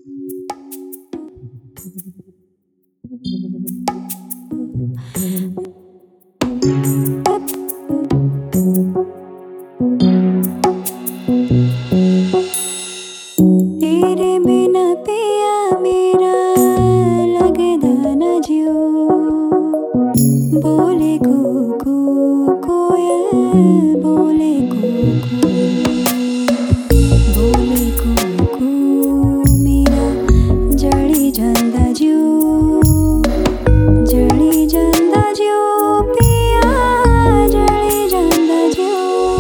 तेरे बिना पिया मेरा लगदा न जियो, बोले कुकू कोयल बोले कुकू, बोले कुकू मेरा जड़ी जांदा जियो, जड़ी जांदा जियो पिया जड़ी जांदा जियो।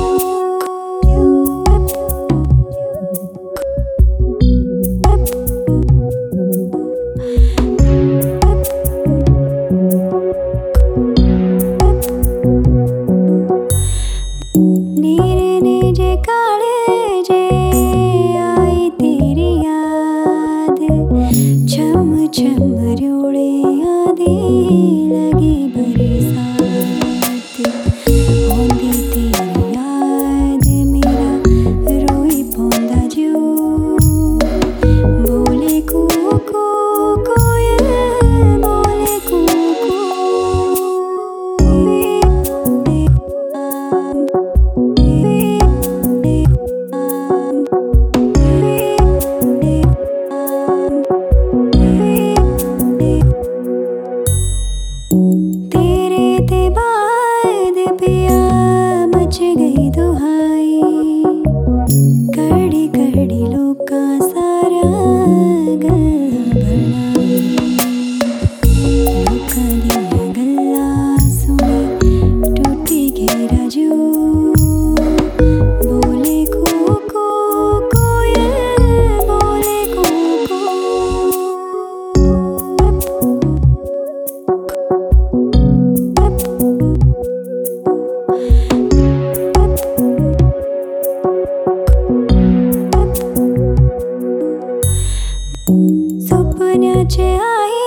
नीरे ने जे काले जे आई तेरी याद, छम छम रोड़े आदे लगी बरसात, होंदी तेरी याद मेरा रोई पौंदा जियो, बोले कुकू कोयल बोले कुकू। तेरे ते बाद पिया मच गई दुहाई, कड़ी कड़ी लोका सारा गल्ला बनाई, लोका दिया गल्ला सुनी टूटी घेरा जो, बोले कुकू कोयल बोले कुकू। स्वप्नाचे आई